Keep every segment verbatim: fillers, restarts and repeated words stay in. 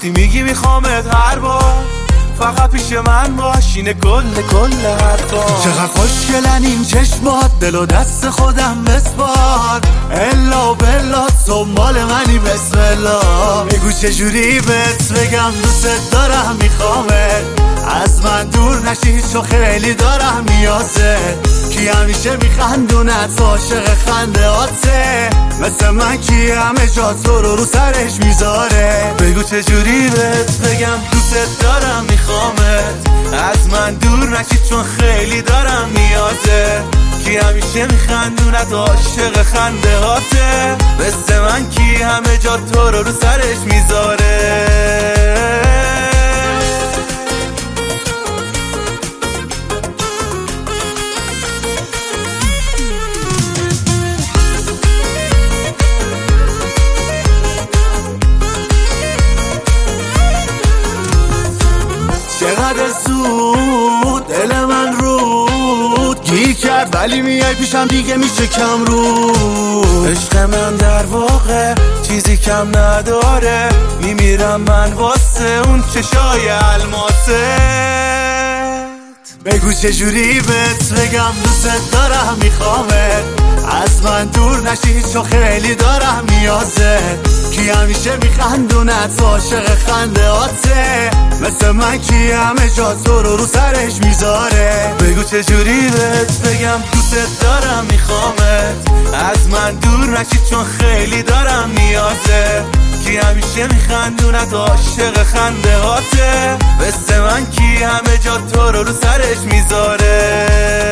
وقتی میگی میخوامت هر بار فقط پیش من باشینه کل کل حرفا. چقدر خوشگلن این چشمات، دل و دست خودم بسپار. الا بلا تو مال منی بسم الله. بگو چجوری بهت بگم دوست دارم میخوامت، از من دور نشی چون خیلی دارم نیازت. کی همیشه میخندونت عاشق خنده هاته، مثل من کی همه جا تو رو رو سرش میذاره. بگو چجوری بهت بگم دوست دارم میخوامت، از من دور نشی چون خیلی دارم نیازه. کی همیشه میخندونت عاشق خنده هاته، مثل من کی همه جا تو رو رو سرش میذاره. چقدر زود دل من رود گیر کرد، ولی میای پیشم دیگه میشه کم رو. عشق من در واقع چیزی کم نداره، میمیرم من واسه اون چشای الماست. بگو چجوری بهت بگم دوست دارم میخوامت، از من دور نشی چون خیلی دارم نیازت. کی همیشه میخندونت عاشق خنده هاته، مثل من کی همه جا تو رو رو سرش میذاره. بگو چجوری بهت بگم دوست دارم میخوامت، از من دور نشی چون خیلی دارم نیازه. کی همیشه میخندونت عاشق خنده هاته، مثل من کی همه جا تو رو رو سرش میذاره.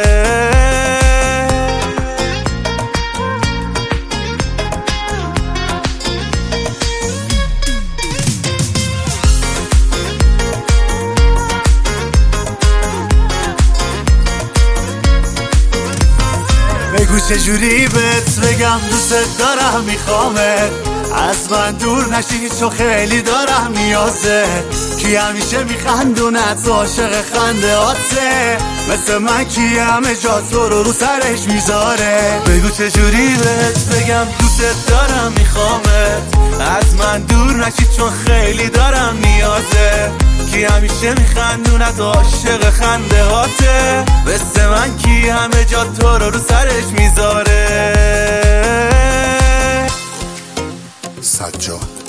بگو چجوری بهت بگم دوست دارم میخوامت، از من دور نشی چون خیلی دارم نیازه. کی همیشه میخندونت عاشق خنده هاته، مثل من کی همه جا تو رو رو سرش میذاره. بگو چجوری بهت بگم دوست دارم میخوامت، از من دور نشی چون خیلی دارم نیازه. کی همیشه میخندونت عاشق خنده هاته، مثل من کی همه جا تو رو رو سرش میذاره. سجاد